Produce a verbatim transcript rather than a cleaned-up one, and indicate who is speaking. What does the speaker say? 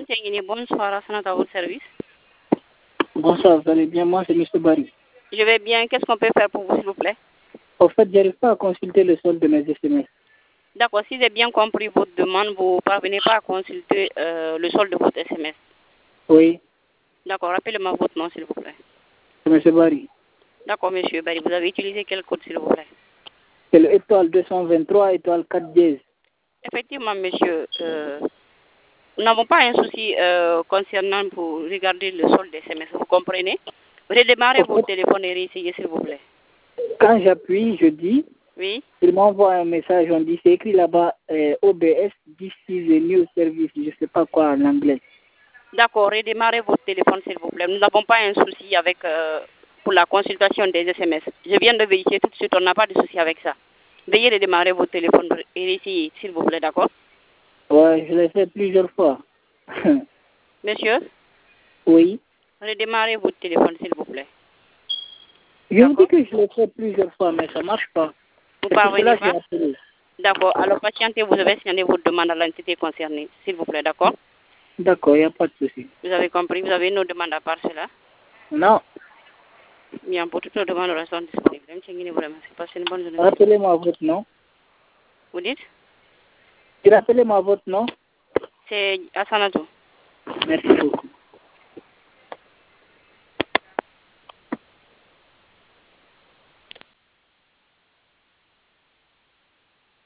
Speaker 1: Bonsoir, à votre service.
Speaker 2: Bonsoir, vous allez bien? Moi, c'est monsieur Barry.
Speaker 1: Je vais bien. Qu'est-ce qu'on peut faire pour vous, s'il vous plaît?
Speaker 2: En fait, j'arrive pas à consulter le solde de mes S M S.
Speaker 1: D'accord. Si j'ai bien compris votre demande, vous ne parvenez pas à consulter euh, le solde de votre S M S.
Speaker 2: Oui,
Speaker 1: D'accord. Rappelez-moi votre nom, s'il vous plaît.
Speaker 2: c'est monsieur Barry.
Speaker 1: D'accord, monsieur Barry. Vous avez utilisé quel code, s'il vous plaît?
Speaker 2: C'est le étoile deux cent vingt-trois, étoile quatre dièse.
Speaker 1: Effectivement, monsieur, euh, nous n'avons pas un souci euh, concernant pour regarder le solde des S M S. Vous comprenez? Redémarrez votre téléphone et réessayez, s'il vous plaît.
Speaker 2: Quand j'appuie, je dis,
Speaker 1: Oui.
Speaker 2: il m'envoie un message, on dit, c'est écrit là-bas, euh, O B S, this is a new service, je sais pas quoi en anglais.
Speaker 1: D'accord, redémarrez votre téléphone, s'il vous plaît. Nous n'avons pas un souci avec euh, pour la consultation des S M S. Je viens de vérifier tout de suite, on n'a pas de souci avec ça. Veuillez redémarrer votre téléphone et essayer, s'il vous plaît, d'accord?
Speaker 2: Ouais, je l'ai fait plusieurs fois.
Speaker 1: Monsieur,
Speaker 2: Oui.
Speaker 1: redémarrez votre téléphone, s'il vous plaît.
Speaker 2: Je vous dis que je l'ai fait plusieurs fois, mais ça marche pas.
Speaker 1: Vous
Speaker 2: C'est pour
Speaker 1: parvenez
Speaker 2: cela que
Speaker 1: pas?
Speaker 2: j'ai appelé.
Speaker 1: D'accord, alors patientez, vous avez signé votre demande à l'entité concernée, s'il vous plaît, d'accord?
Speaker 2: D'accord, il n'y a pas de souci.
Speaker 1: Vous avez compris, vous avez une autre demande à part cela?
Speaker 2: Non.
Speaker 1: Bien, pour toutes nos demandes, nous restons disponibles. C'est passé une bonne journée.
Speaker 2: Rappelez-moi votre nom.
Speaker 1: Vous dites?
Speaker 2: Rappelez-moi votre nom.
Speaker 1: C'est Asanato.
Speaker 2: Merci beaucoup.